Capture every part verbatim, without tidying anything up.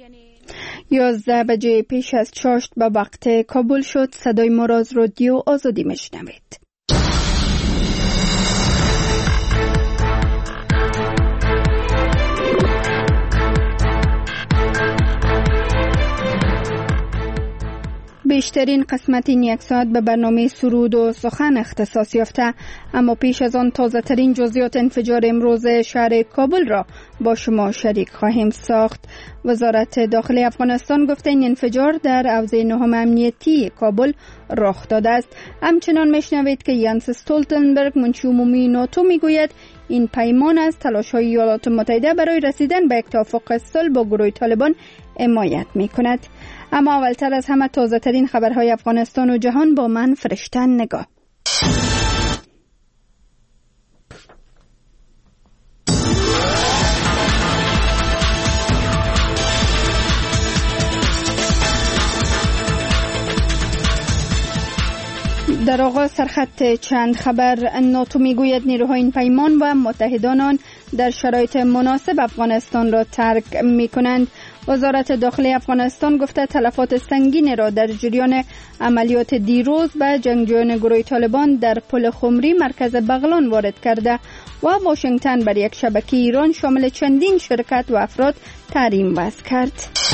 یازده بجه پیش از چاشت به وقت کابل شد. صدای ما را از رادیو آزادی میشنوید. بیشترین قسمت این یک ساعت به برنامه سرود و سخن اختصاص یافته، اما پیش از آن تازه ترین جزئیات انفجار امروز شهر کابل را با شما شریک خواهیم ساخت. وزارت داخلی افغانستان گفته این انفجار در حوزه نهم امنیتی کابل رخ داده است. همچنان میشنوید که یانس استولتنبرگ منشی عمومی ناتو میگوید این پیمان از تلاش‌های ایالات متحده برای رسیدن به یک توافق صلح با گروه طالبان حمایت می‌کند. اما اولتر از همه تازه ترین خبرهای افغانستان و جهان با من فرشته نگاه. در آغاز سرخط چند خبر. ناتو میگوید نیروهای این پیمان و متحدان آن در شرایط مناسب افغانستان را ترک میکنند. وزارت داخلی افغانستان گفته تلفات سنگین را در جریان عملیات دیروز به جنگجویان گروه طالبان در پل خمری مرکز بغلان وارد کرده و واشنگتن بر یک شبکه ایران شامل چندین شرکت و افراد تحریم وضع کرد.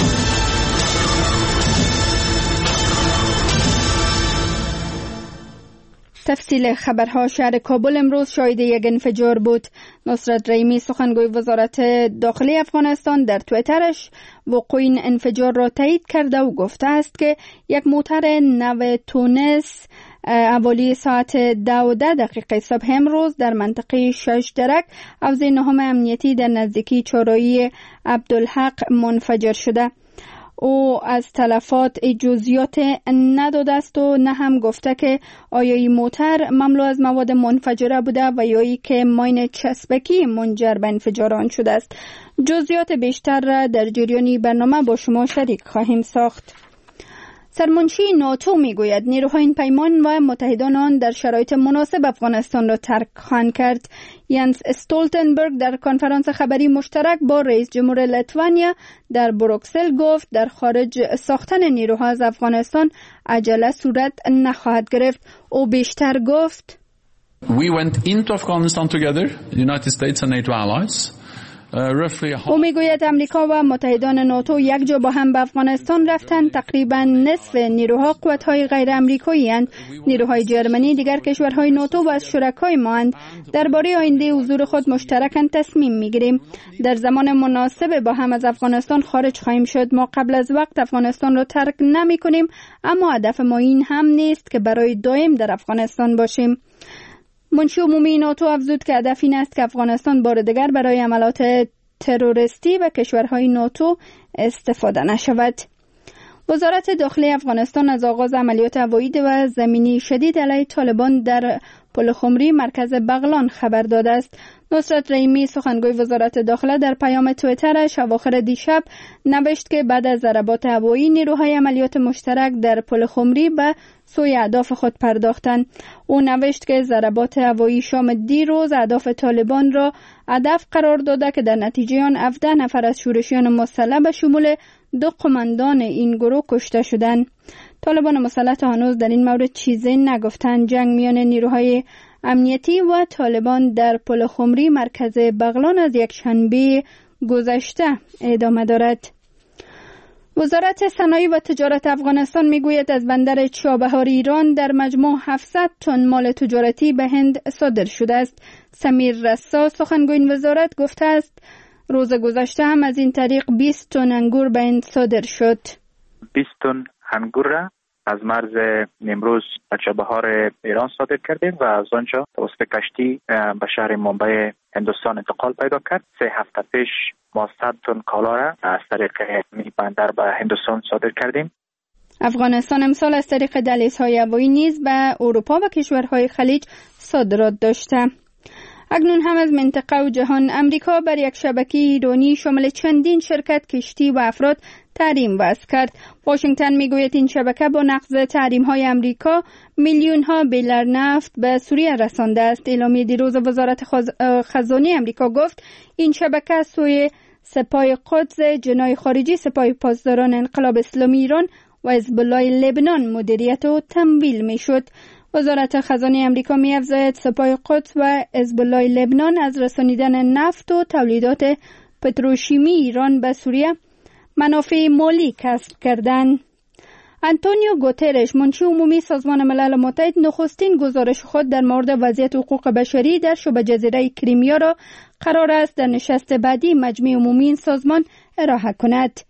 تفصیل خبرها. شهر کابل امروز شاهد یک انفجار بود. نصرت رحیمی سخنگوی وزارت داخلی افغانستان در توییترش وقوع این انفجار را تایید کرده و گفته است که یک موتر نو تونس حوالی ساعت ده و ده دقیقه صبح امروز در منطقه شش درک حوزه نهم امنیتی در نزدیکی چهارراهی عبدالحق منفجر شده. او از تلفات جزئیات نداده است و نه هم گفته که آیا این موتر مملو از مواد منفجره بوده و یا ای که ماین چسبکی منجر به انفجار آن شده است. جزئیات بیشتر را در جریان برنامه با شما شریک خواهیم ساخت. سرمنشی ناتو میگوید نیروهای این پیمان و متحدان آن در شرایط مناسب افغانستان را ترک خواهند کرد. یانس استولتنبرگ در کنفرانس خبری مشترک با رئیس جمهور لیتوانیا در بروکسل گفت در خارج ساختن نیروها از افغانستان عجله صورت نخواهد گرفت. او بیشتر گفت We went into Afghanistan together, the United States and NATO allies. او میگوید امریکا و متحدان ناتو یک جا با هم به افغانستان رفتن. تقریبا نصف نیروها قوت‌های غیر آمریکایی اند. نیروهای جرمنی دیگر کشورهای ناتو و از شرکای ما اند. درباره آینده حضور خود مشترکاً تصمیم میگیریم. در زمان مناسب با هم از افغانستان خارج خواهیم شد. ما قبل از وقت افغانستان را ترک نمی کنیم، اما هدف ما این هم نیست که برای دائم در افغانستان باشیم. منشی عمومی ناتو افزود که هدف این است که افغانستان بار دیگر برای عملات تروریستی و کشورهای ناتو استفاده نشود. وزارت داخلی افغانستان از آغاز عملیات هوایی و زمینی شدید علیه طالبان در پل خمری مرکز بغلان خبر داده است. نصرت رحیمی سخنگوی وزارت داخله در پیام توییترش اواخر دیشب نوشت که بعد از ضربات هوایی نیروهای عملیات مشترک در پل خمری به سوی اهداف خود پرداختند. او نوشت که ضربات هوایی شام دیروز اهداف طالبان را هدف قرار داده که در نتیجه آن هفده نفر از شورشیان مسلح به شمول دو قماندان این گروه کشته شدند. طالبان مسلح تا هنوز در این مورد چیزی نگفتند. جنگ میان نیروهای امنیتی و طالبان در پل خمری مرکز بغلان از یک شنبه گذشته ادامه دارد. وزارت صنایع و تجارت افغانستان میگوید از بندر چابهار ایران در مجموع هفتصد تن مال تجارتی به هند صادر شده است. سمیر رسا سخنگوی این وزارت گفته است روز گذشته هم از این طریق بیست تن انگور به هند صادر شد. بیست تن انگور را از مرز نیمروز به چابهار ایران صادر کردیم و از آنجا توسط کشتی به شهر ممبئی هندوستان انتقال پیدا کرد. سه هفته پیش ما صد تن کالا را از طریق بندر به هندوستان صادر کردیم. افغانستان امسال از طریق دهلیزهای هوایی نیز به اروپا و کشورهای خلیج صادرات داشته. اکنون هم از منطقه و جهان. امریکا بر یک شبکه ایرانی شامل چندین شرکت کشتی و افراد تحریم وضع کرد. واشنگتن میگوید این شبکه با نقض تحریم‌های امریکا میلیون ها بیلر نفت به سوریه رسانده است. اعلامیه دیروز وزارت خزانه امریکا گفت این شبکه سوی سپاه قدس، جناح خارجی، سپاه پاسداران انقلاب اسلامی ایران و حزب الله لبنان مدیریت و تمویل می شد. وزارت خزانه امریکا می افزاید سپاه قدس و حزب الله لبنان از رسانیدن نفت و تولیدات پتروشیمی ایران به سوریه منافع مالی کسب کردند. آنتونیو گوترش، منشی عمومی سازمان ملل متحد، نخستین گزارش خود در مورد وضعیت حقوق بشری در شبه جزیره کریمیا را قرار است در نشست بعدی مجمع عمومی این سازمان ارائه کند.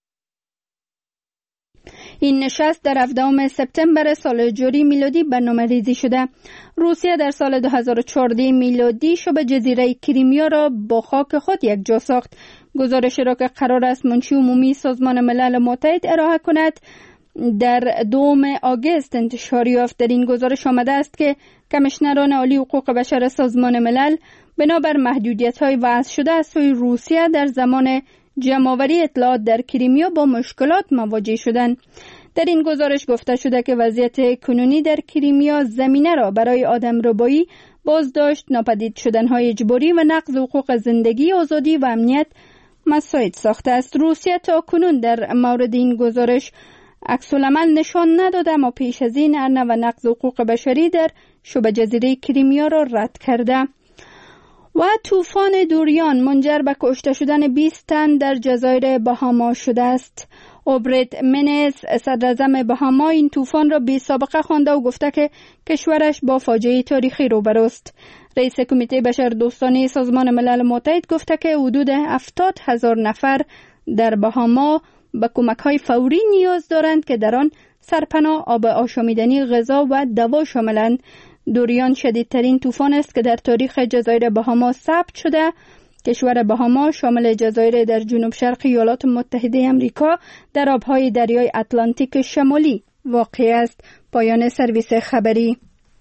این نشست در هفدهم سپتامبر سال جاری میلادی برنامه‌ریزی شده. روسیه در سال دو هزار و چهارده میلادی شبه جزیره کریمیا را با خاک خود یکجا ساخت. گزارشی را که قرار است منشی عمومی سازمان ملل متحد ارائه کند در دوم آگوست انتشار یافت. در این گزارش آمده است که کمیشنران عالی حقوق بشر سازمان ملل بنابر محدودیت‌های وضع شده از سوی روسیه در زمان جمع‌آوری اطلاعات در کریمیا با مشکلات مواجه شدند. در این گزارش گفته شده که وضعیت کنونی در کریمیا زمینه را برای آدمربایی، بازداشت، ناپدید شدن‌های اجباری و نقض حقوق زندگی، آزادی و امنیت مساعد ساخته است. روسیه تا کنون در مورد این گزارش عکس‌العمل نشان نداده، اما پیش از این ارنه و نقض حقوق بشری در شبه جزیره کریمیا را رد کرده. و طوفان دوریان منجر به کشته شدن بیست تن در جزایر بهاما شده است. اوبرت منز، صدراعظم بهاما، این طوفان را بی سابقه خوانده و گفته که کشورش با فاجعه تاریخی روبروست. رئیس کمیته بشردوستانه سازمان ملل متحد گفته که حدود هفتاد هزار نفر در بهاما به کمک‌های فوری نیاز دارند که در آن سرپناه، آب آشامیدنی، غذا و دوا شاملند. دوریان شدیدترین طوفان است که در تاریخ جزایر بهاما ثبت شده. کشور بهاما شامل جزایر در جنوب شرق ایالات متحده آمریکا در آبهای دریای اتلانتیک شمالی واقع است. پایان سرویس خبری.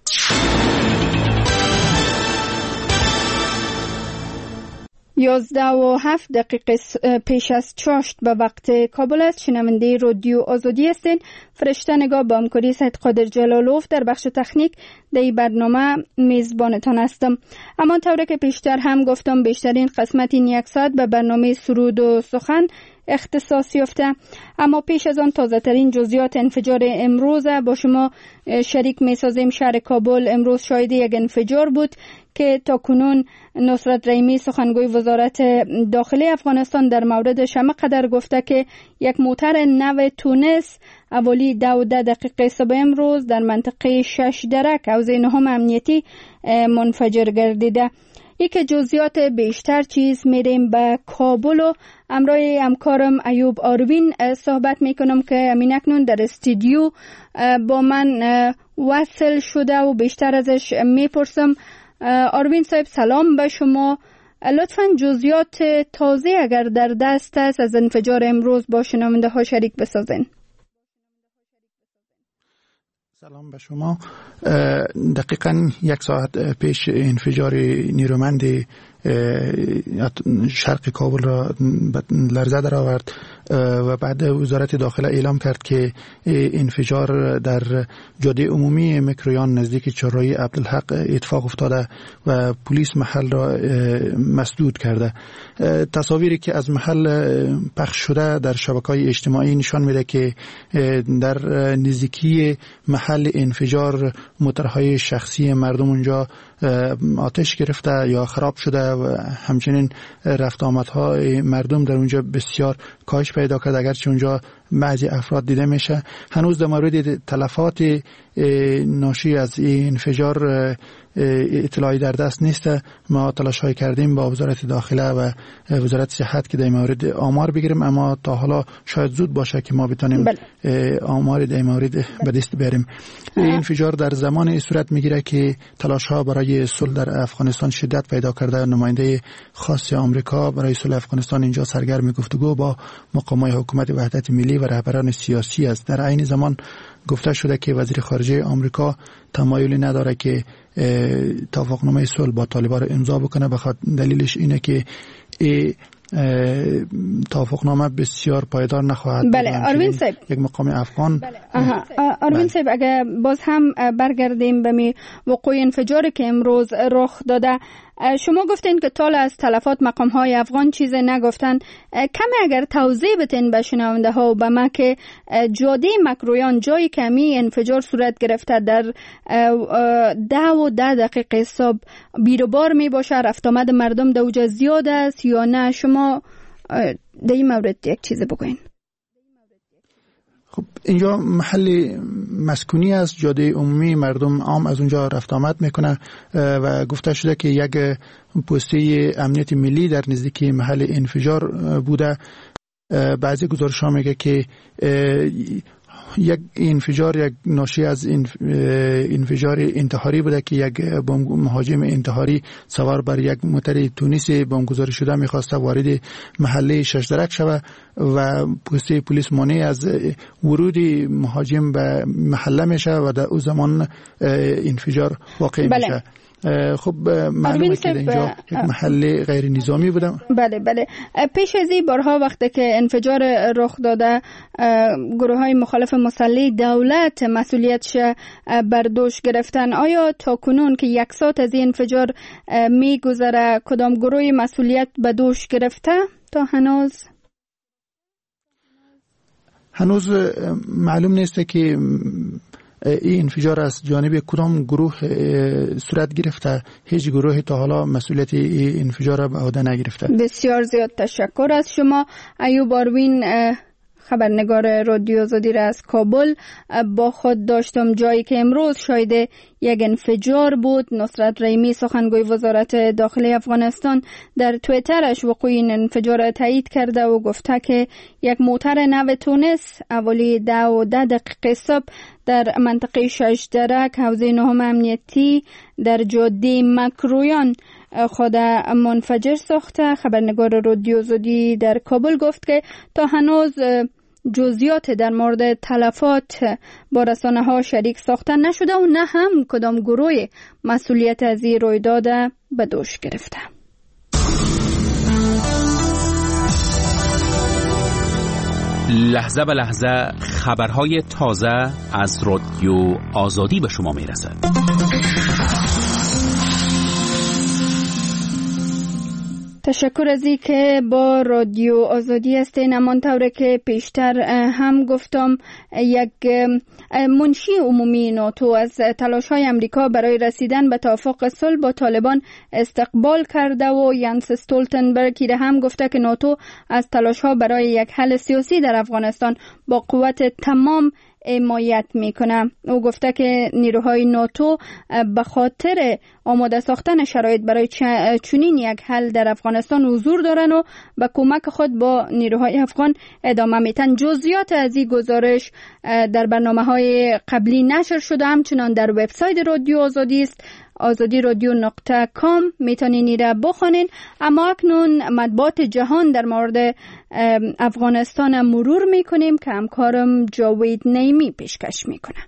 یازده و هفت دقیقه پیش از چاشت به وقت کابل است. شنونده رادیو آزادی هستین. فرشته نگاه با همکاری سید قادر جلالوف در بخش تکنیک در این برنامه میزبانتان هستم. اما طوری که پیشتر هم گفتم بیشترین قسمت این یک ساعت به برنامه سرود و سخن اختصاص یافته. اما پیش از آن تازه ترین جزئیات انفجار امروز با شما شریک می سازیم. شهر کابل امروز شاهد یک انفجار بود که تا کنون نصرت رحیمی سخنگوی وزارت داخلی افغانستان در موردش همه قدر گفته که یک موتر نو تونس اولی دوازده دقیقه صبح امروز در منطقه شش درک حوزه نهم امنیتی منفجر گردیده. یک جزئیات بیشتر چیز میریم به کابل و همراه همکارم ایوب آروین صحبت میکنم که همین اکنون در استودیو با من وصل شده و بیشتر ازش میپرسم. آروین صاحب سلام به شما. لطفاً جزئیات تازه اگر در دست است از انفجار امروز با شنونده ها شریک بسازین. سلام به شما. دقیقاً یک ساعت پیش انفجار نیرومند شرق کابل را لرزه در آورد و بعد وزارت داخله اعلام کرد که انفجار در جاده عمومی میکرویان نزدیک چهارراهی عبدالحق اتفاق افتاده و پلیس محل را مسدود کرده. تصاویری که از محل پخش شده در شبکه‌های اجتماعی نشان میده که در نزدیکی محل انفجار موتورهای شخصی مردم اونجا آتش گرفته یا خراب شده و همچنین رفت آمدهای مردم در اونجا بسیار کاهش پیدا کرد، اگرچه اونجا بعضی افراد دیده میشه. هنوز در مورد تلفات ناشی از این انفجار اطلاعی در دست نیست. ما تلاش‌های کردیم با وزارت داخله و وزارت صحت که در مورد آمار بگیریم، اما تا حالا شاید زود باشه که ما بتونیم آمار در مورد به دست بیاریم. این انفجار در زمان صورت میگیره که تلاش‌ها برای صلح در افغانستان شدت پیدا کرده. نماینده خاص آمریکا برای صلح افغانستان اینجا سرگرم گفتگو با مقامات حکومت وحدت ملی و رهبران سیاسی است. در عین زمان گفته شده که وزیر خارجه آمریکا تمایلی نداره که توافقنامه صلح با طالبان را امضا بکنه. بخاطر دلیلش اینه که توافقنامه بسیار پایدار نخواهد بود. بله آروین صاحب، یک مقام افغان. بله. آروین صاحب، اگر باز هم برگردیم به می وقوع انفجاری که امروز رخ داده، شما گفتین که طال از تلفات مقام های افغان چیز نگفتن. کمی اگر توضیح بتین به شنونده ها و به ما که جاده مکرویان جای کمی انفجار صورت گرفته در ده و ده دقیقه صبح بیروبار می باشه، رفت آمد مردم در اوجا زیاد است یا نه؟ شما در این مورد یک چیز بگوین. خب اینجا محل مسکونی است، جاده عمومی، مردم عام از اونجا رفت آمد میکنه و گفته شده که یک پسته امنیت ملی در نزدیک محل انفجار بوده. بعضی گزارش ها میگه که یک انفجار یک ناشی از انفجار انتحاری بوده که یک مهاجم انتحاری سوار بر یک موتر تونسی بمبگذاری شده میخواسته وارد محله ششدرک شود و پسته پلیس مانع از ورود مهاجم به محله میشه و در او زمان انفجار واقع بله. میشه. خب معلومه که اینجا یک محل غیر نظامی بودم. بله بله. پیش از این بارها وقتی که انفجار رخ داده گروه های مخالف مسلح دولت مسئولیتش بر دوش گرفتن. آیا تا کنون که یک ساعت از این انفجار میگذره کدام گروه مسئولیت به دوش گرفته تا هنوز؟ هنوز معلوم نیست که این انفجار از جانب کدام گروه صورت گرفته. هیچ گروه تا حالا مسئولیت این انفجار را به عهده نگرفته. بسیار زیاد تشکر از شما. ایوب آروین، خبرنگار رادیو آزادی را از کابل با خود داشتم جایی که امروز شاید یک انفجار بود. نصرت رحیمی سخنگوی وزارت داخلی افغانستان در توییترش وقوع این انفجار تایید کرده و گفته که یک موتر نو تونس اولی ده و ده دقیقه صبح در منطقه ششدرک حوزه نهم امنیتی در جاده مکرویان خود منفجر ساخته. خبرنگار رادیو آزادی در کابل گفت که تا هنوز جزئیات در مورد تلفات با رسانه ها شریک ساخته نشده و نه هم کدام گروه مسئولیت از این رویداد به دوش گرفته. لحظه به لحظه خبرهای تازه از رادیو آزادی به شما میرسد. تشکر از این که با رادیو آزادی هستین. همان طوره که پیشتر هم گفتم یک منشی عمومی ناتو از تلاش های امریکا برای رسیدن به توافق صلح با طالبان استقبال کرده و یانس استولتنبرگ هم گفته که ناتو از تلاش ها برای یک حل سیاسی در افغانستان با قوت تمام حمایت میکنه. او گفته که نیروهای ناتو به خاطر آماده ساختن شرایط برای چنین یک حل در افغانستان حضور دارن و به کمک خود با نیروهای افغان ادامه میتن. جزئیات از این گزارش در برنامه‌های قبلی نشر شده، همچنان در وبسایت رادیو آزادی است، آزادی رادیو نقطه کام میتونین این را بخونین. اما اکنون مطبوعات جهان در مورد افغانستان مرور میکنیم که همکارم جاوید نیمی پیشکش میکنه.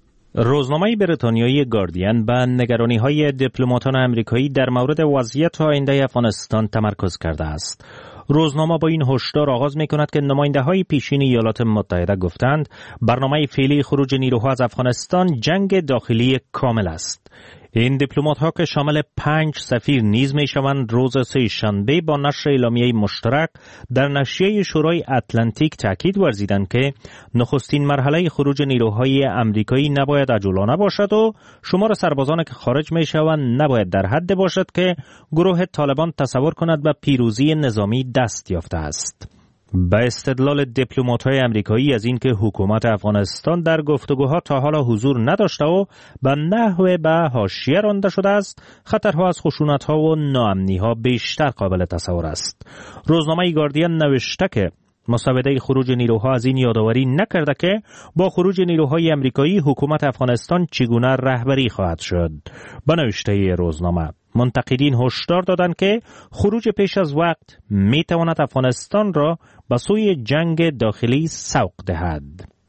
روزنامه بریتانیایی گاردین به نگرانی‌های دیپلماتان آمریکایی در مورد وضعیت آینده افغانستان تمرکز کرده است. روزنامه با این هشدار آغاز می‌کند که نماینده‌های پیشین ایالات متحده گفتند برنامه فعلی خروج نیروها از افغانستان جنگ داخلی کامل است. این دیپلمات‌ها که شامل پنج سفیر نیز می‌شوند روز سه شنبه با نشر اعلامیه مشترک در نشریه شورای اتلانتیک تاکید ورزیدند که نخستین مرحله خروج نیروهای آمریکایی نباید عجولانه باشد و شمار سربازان که خارج می‌شوند نباید در حد باشد که گروه طالبان تصور کند به پیروزی نظامی دست یافته است. به استدلال دیپلمات‌های آمریکایی از اینکه حکومت افغانستان در گفتگوها تا حالا حضور نداشته و به نحو به حاشیه رانده شده است، خطرها از خشونت‌ها و ناامنی‌ها بیشتر قابل تصور است. روزنامه گاردین نوشته که مسوده خروج نیروها از این یادآوری نکرده که با خروج نیروهای آمریکایی حکومت افغانستان چگونه رهبری خواهد شد. به نوشته روزنامه منتقدین هشدار دادند که خروج پیش از وقت می تواند افغانستان را به سوی جنگ داخلی سوق دهد.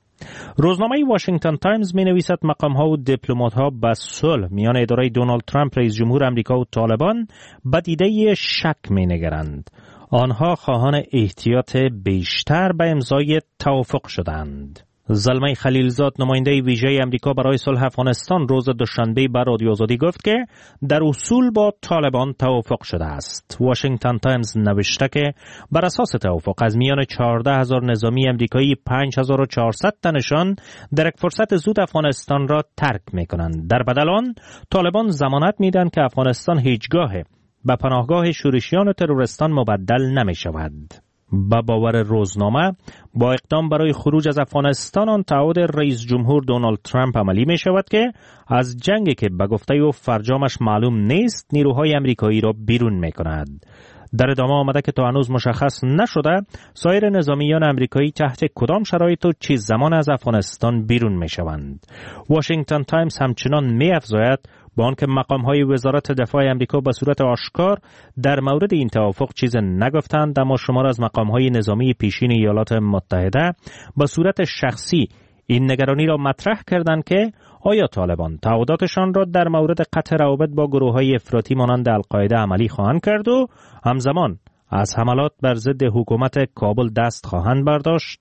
روزنامه واشنگتن تایمز می نویسد مقام ها و دیپلمات ها به صلح میان اداره دونالد ترامپ رئیس جمهور آمریکا و طالبان به دیده شک می نگرند. آنها خواهان احتیاط بیشتر به امضای توافق شدند. زلمه خلیلزاد نماینده ویژه امریکا برای صلح افغانستان روز دوشنبه بر رادیو آزادی گفت که در اصول با طالبان توافق شده است. واشنگتن تایمز نوشته که بر اساس توافق از میان چهارده هزار نظامی امریکایی پنج هزار و چهارصد تنشان در یک فرصت زود افغانستان را ترک می‌کنند. در بدل آن طالبان ضمانت می‌دهند که افغانستان هیچگاه به پناهگاه شورشیان و ترورستان مبدل نمی‌شود. با باور روزنامه با اقدام برای خروج از افغانستان آن تعهد رئیس جمهور دونالد ترامپ عملی می شود که از جنگی که به گفته او فرجامش معلوم نیست نیروهای امریکایی را بیرون می کند. در ادامه آمده که تا هنوز مشخص نشده سایر نظامیان امریکایی تحت کدام شرایط و چه زمان از افغانستان بیرون می شوند. واشنگتن تایمز همچنان می افزاید با آنکه مقام‌های وزارت دفاع امریکا به صورت آشکار در مورد این توافق چیز نگفتند، اما شمار از مقام‌های نظامی پیشین ایالات متحده به صورت شخصی این نگرانی را مطرح کردند که آیا طالبان تعهداتشان را در مورد قطع روابط با گروه‌های افراطی مانند القاعده عملی خواهند کرد و همزمان از حملات بر ضد حکومت کابل دست خواهند برداشت.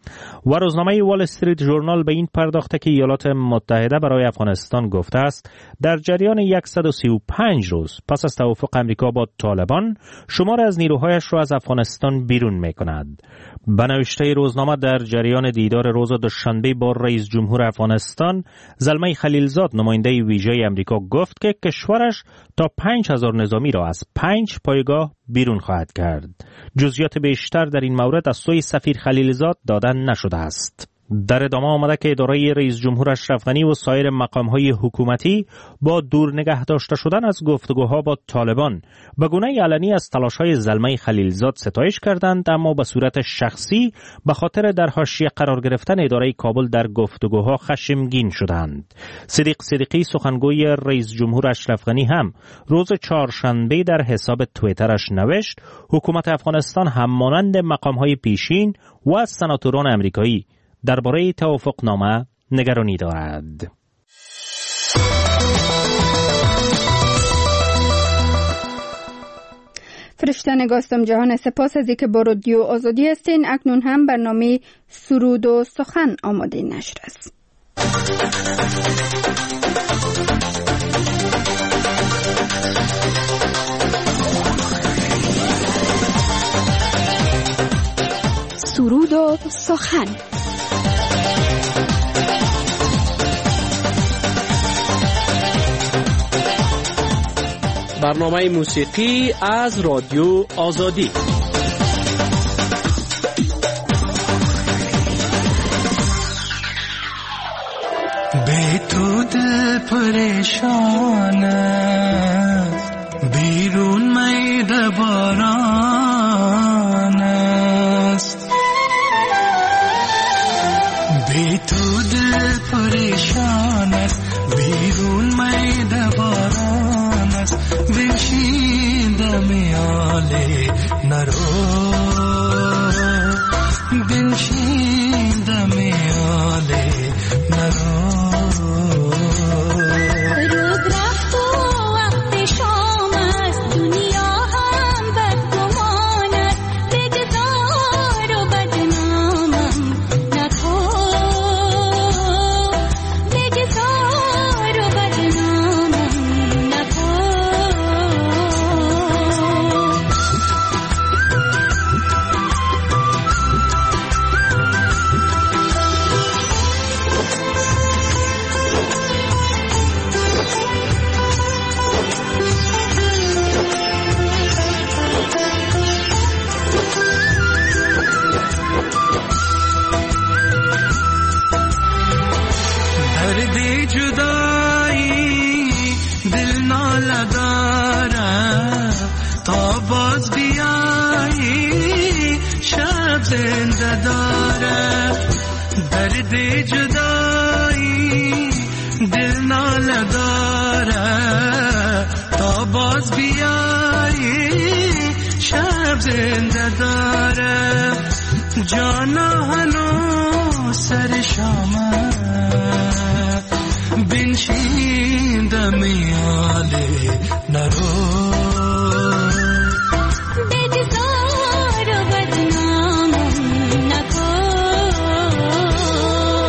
و روزنامه وال استریت ژورنال به این پرداخته که ایالات متحده برای افغانستان گفته است در جریان صد و سی و پنج روز پس از توافق امریکا با طالبان شمار از نیروهایش را از افغانستان بیرون می کند. به نوشته روزنامه در جریان دیدار روز دوشنبه با رئیس جمهور افغانستان زلمه خلیلزاد نماینده ویژه امریکا گفت که کشورش تا پنج هزار نظامی را از پنج پایگاه بیرون خواهد کرد. جزئیات بیشتر در این مورد از سوی سفیر خلیلزاد دادن نشده است. در ادامه آمده که اداره رئیس جمهور اشرف غنی و سایر مقام‌های حکومتی با دور نگه داشته شدن از گفتگوها با طالبان به گونه علنی از تلاش‌های زلمه خلیلزاد ستایش کردند، اما به صورت شخصی به خاطر در حاشیه قرار گرفتن اداره کابل در گفتگوها خشمگین شدند. صدیق صدیقی سخنگوی رئیس جمهور اشرف غنی هم روز چهارشنبه در حساب توییترش نوشت حکومت افغانستان همانند مقام‌های پیشین و از سناتوران آمریکایی درباره توافقنامه نگرانی دارد. فرشتن گاستم جهان، سپاس از اینکه با رادیو آزادی هستین. اکنون هم برنامه سرود و سخن آماده نشر است. سرود و سخن. برنامه موسیقی از رادیو آزادی. بے تو دل پریشان بیرون میده باران است، بے تو دل پریشان بیرون میده باران است، بنشیندم یاله نرو بنشیندم یاله نرو. درد جدایی دل ناله داره تا باز بیایی شب زنده داره جانا هنو سر شامه بنشیندم یاله نرو بگذار و بدنامم نکن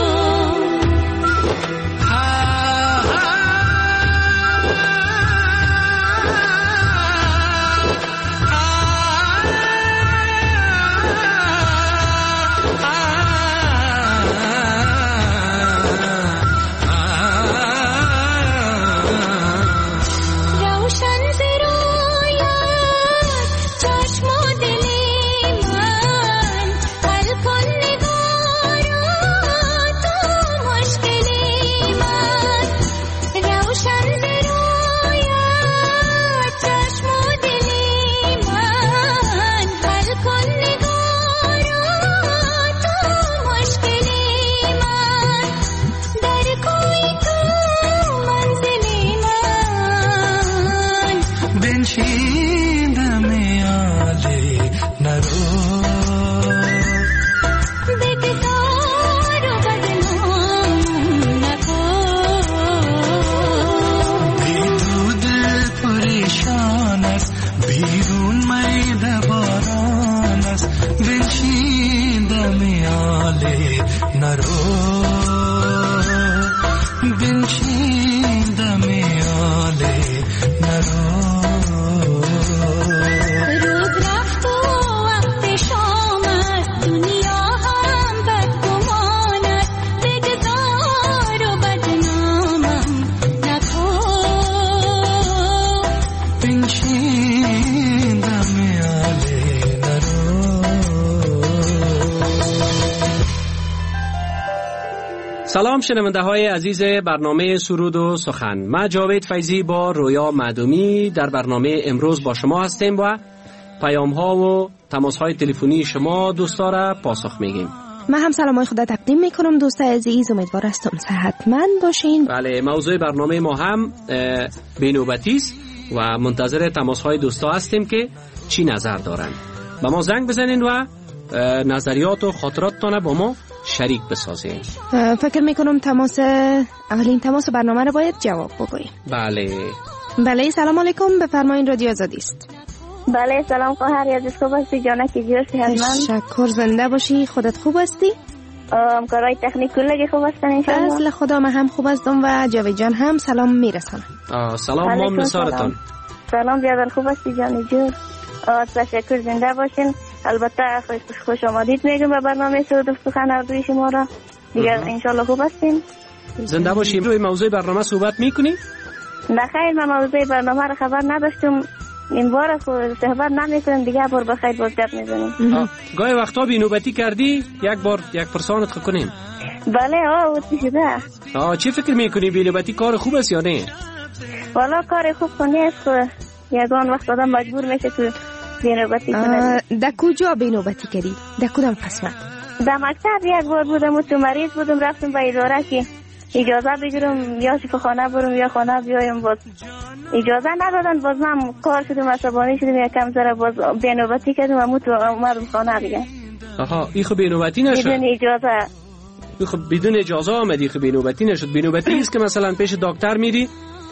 سلام شنونده های عزیز برنامه سرود و سخن. من جاوید فیضی با رویا معدومی در برنامه امروز با شما هستیم و پیام ها و تماس های تلفنی شما دوستا را پاسخ میگیم. من هم سلامای خدا تقدیم میکنم دوستای عزیز، امیدوار هستم صحتمند باشین. بله، موضوع برنامه ما هم بینوبتی است و منتظر تماس های دوستا هستیم که چی نظر دارن. با ما زنگ بزنین و نظریات و خاطراتتان با ما شریک بسازین. فکر میکنم تماس اولین تماس برنامه رو باید جواب بگوییم. بله بله، سلام علیکم، بفرمایید رادیو آزادی است. بله سلام خواهر، یادت خوب هستی جانکی جور صحتمند؟ تشکر، زنده باشی. خودت خوب هستی؟ همکارای تکنیک کلگی خوب هستن انشاءالله؟ فضل خدا من هم خوب هستم و جاوید جان هم سلام میرسانم. سلام مام نثارتان. سلام بیادر، خوب هستی جانی جور؟ تشکر، زنده باشین. البته خوش آمدید میگم به برنامه سرود و سخن هر دوی شما را. دیگر انشالله خوب هستین. زنده باشیم. روی موضوع برنامه صحبت میکنی؟ نه خیر، من موضوع برنامه را خبر نداشتم. این بار خود صحبت نمیکنم، دیگه بار بخیر باز گپ میزنیم. گاهی وقتا بینوبتی کردی؟ یک بار یک پرسانت خود کنیم. بله آه چی شده؟ آه چی فکر میکنی، بینوبتی کار خوب است یا نه؟ والا کار خوب نیست، یگان وقت آدم مجبور میشه تو بینوبتی کنه. در کجا بینوبتی کردی؟ در کدام قسمت؟ در مکتب یک بار بودم و تو مریض بودم، رفتم به اداره که اجازه بگیرم یا شفاخانه برم یا خانه بیایم، باز اجازه ندادن. باز من کار شدم، عصبانی شدم، یکم ذره باز بینوبتی کردم و مت اومدم خانه دیگه. آها، این خب بینوبتی نشد؟ بدون اجازه. این خب بدون اجازه آمدی، خب بینوبتی نشد. بینوبتی است که مثلا پیش دکتر میری،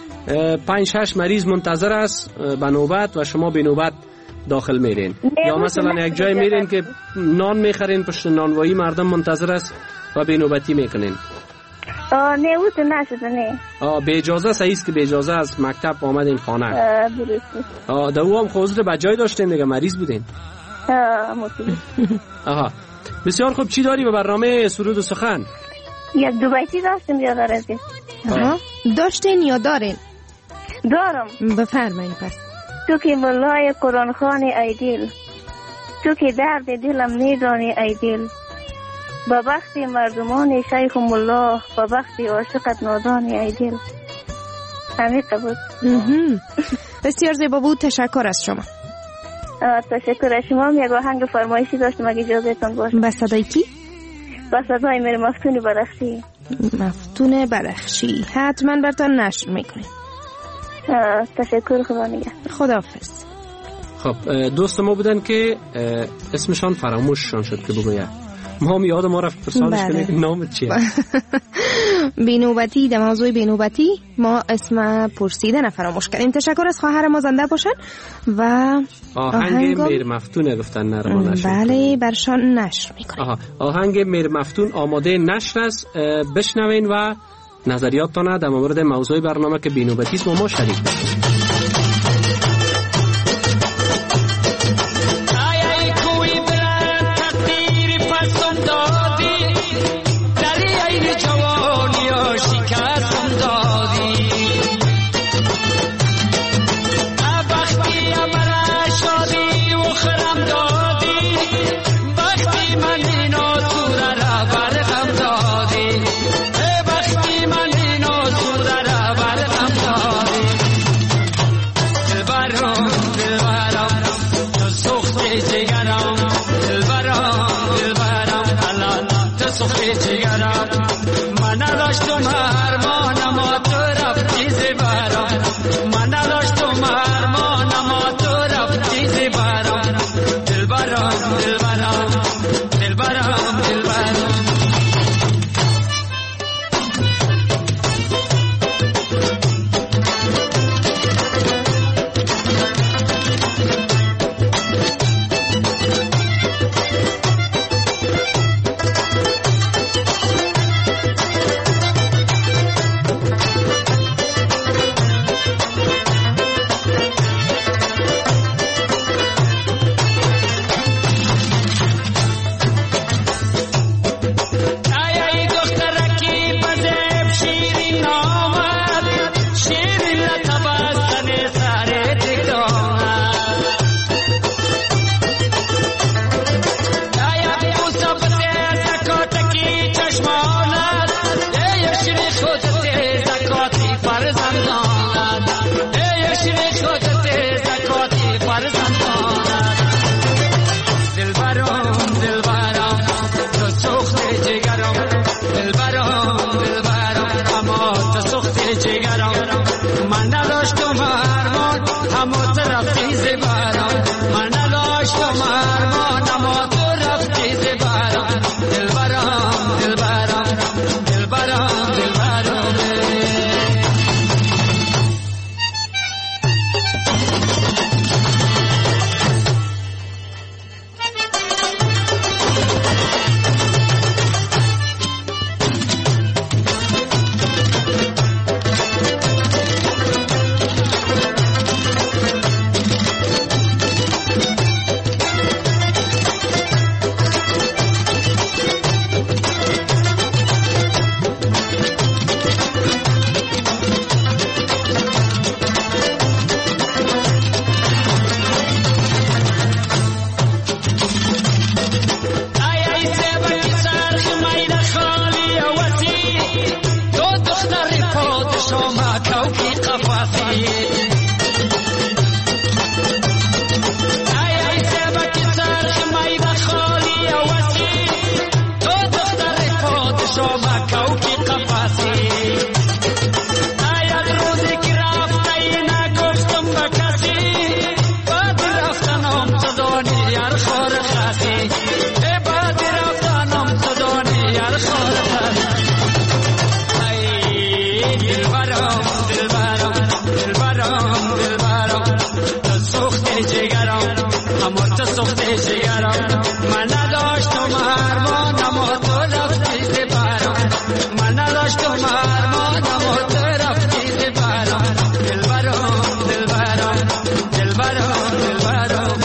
پنج شش مریض منتظر است به نوبت و شما به نوبت داخل میرین، یا مثلا یک جای میرین که نان میخرین، پشت نانوایی مردم منتظر است و به نوبتی میکنین. آه نه اوت نشده نه. آه به اجازه صحیح است که به اجازه از مکتب آمدین خانه. آه درست. آه دو هم خوزر به جای داشتین دیگه، مریض بودین. آه مطمئن. آها بسیار خوب. چی داری به برنامه سرود و سخن؟ یک دو بیتی داشتم یا دارید؟ آها داشتین یا دارین؟ دارم. بفرمایید پس. تو که ملای قرآن خوان ای دل، تو که درد دلم میدانی ای دل، با بخت مردمان شیخ ملا، با بخت عاشقت نادانی ای دل. همین بود. بسیار زیبا بود، تشکر از شما. تشکر از شما. یک آهنگ فرمایشی داشتم اگه اجازهتون باشه. با صدای کی؟ با صدای میر مفتون برخشی. مفتون برخشی حتما براتون نشر میکنیم. تشکر، خدا نگهدار. خداحافظ. خب دوست ما بودن که اسمشان فراموششان شد که بگویم، ما هم یاد ما رفت پرسانش کنیم که نامت چیه؟ بینوبتی، در موضوع بینوبتی ما اسم پرسیدن فراموش کردیم. تشکر از خواهر ما، زنده باشن. و آهنگ میر مفتون گفتن نرما نشر. بله برشان نشر میکنیم. آها آهنگ میر مفتون آماده نشر است، بشنوین و نظریاتتان در مورد موضوع برنامه که بینوبتی است با ما شریک بشید. باشو مکو کی قفسی آید روزی که رفتی نگفتم به کسی بعد رفتنم تو دانی یار خور خسی بعد رفتنم تو دانی یار خور خسی ای دلبرم دلبرم دلبرم دلبرم تو سوخته جگرم اما تو سوخته جگرم من نداشتم هرمان اما تو رفتی زبرم من نداشتم هرمان اما تو رفتی زبرم دلبرم دلبرم دلبرم دلبرم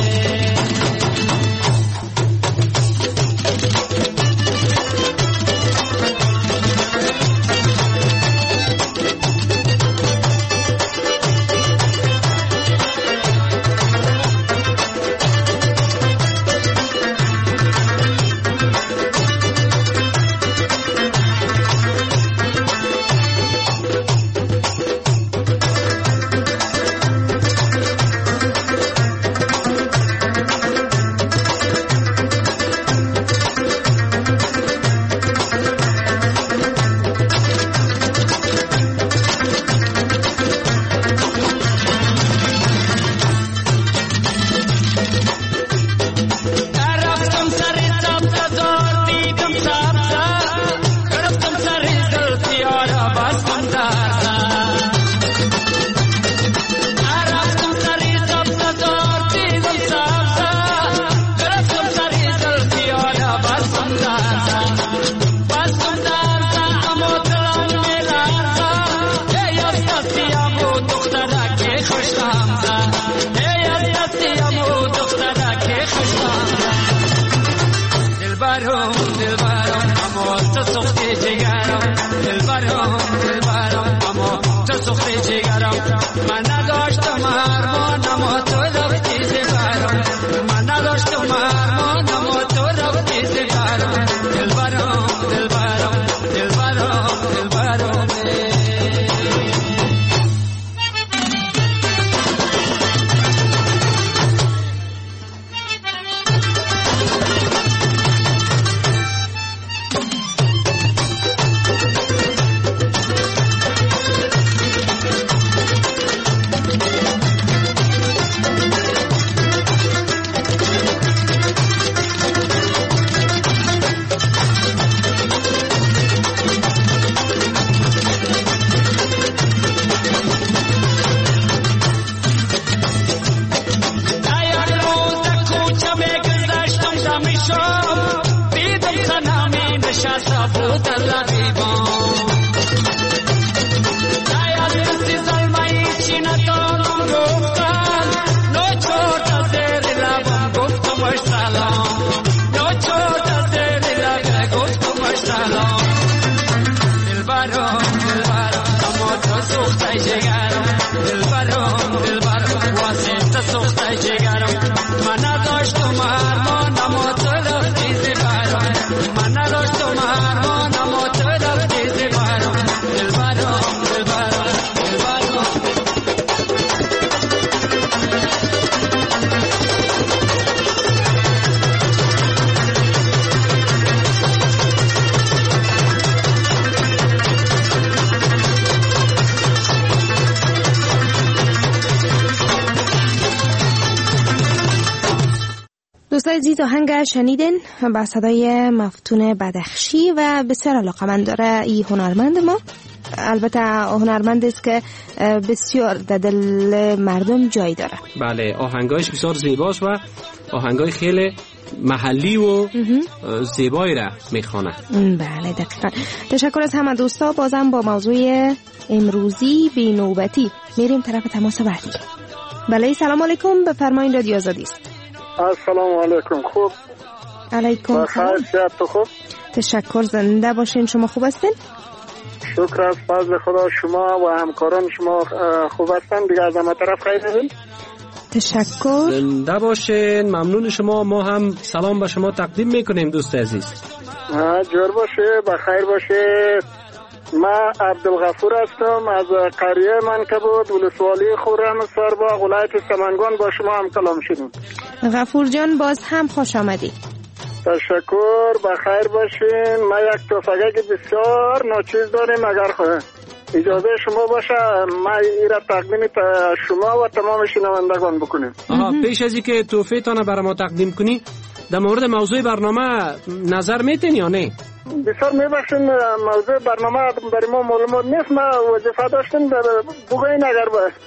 دوستای عزیز، آهنگ شنیدین با صدای مفتون بدخشی و بسیار علاقمند داره این هنرمند ما. البته هنرمند است که بسیار در دل مردم جای داره. بله، آهنگایش بسیار زیباست و آهنگای خیلی محلی و زیبایی را میخوانه. بله دقیقا. تشکر از همه دوستا. بازم با موضوع امروزی بی نوبتی میریم طرف تماس بعدی. بله، سلام علیکم، بفرمایید، رادیو آزادی است. السلام علیکم. خوب؟ علیکم سلام. صحت تو خوب؟ تشکر، زنده باشین. شما خوب هستین؟ شکر از فضل خدا. شما و همکاران شما خوب هستن؟ دیگه از همه طرف خیر هستین؟ تشکر، زنده باشین. ممنون شما. ما هم سلام به شما تقدیم میکنیم دوست عزیز. جور باشه، بخیر باشه. ما عبدالغفور هستم از قریه منکبود، ولسوالی خرمسارباغ، ولایت سمنگان. با شما هم کلام شدیم. غفور جان، باز هم خوش آمدی. تشکر، بخیر باشین. ما یک تفنگک بسیار ناچیز داریم، اگر خواهد اجازه شما باشه ما این را تقدیم شما و تمام شنوندگان بکنیم. آها، پیش از اینکه تحفه تان برای ما تقدیم کنی در مورد موضوع برنامه نظر میتین یا نه؟ بسیار میبخشین، موضوع برنامه برای ما معلومات نیست. ما وظیفه داشتیم بگوین اگر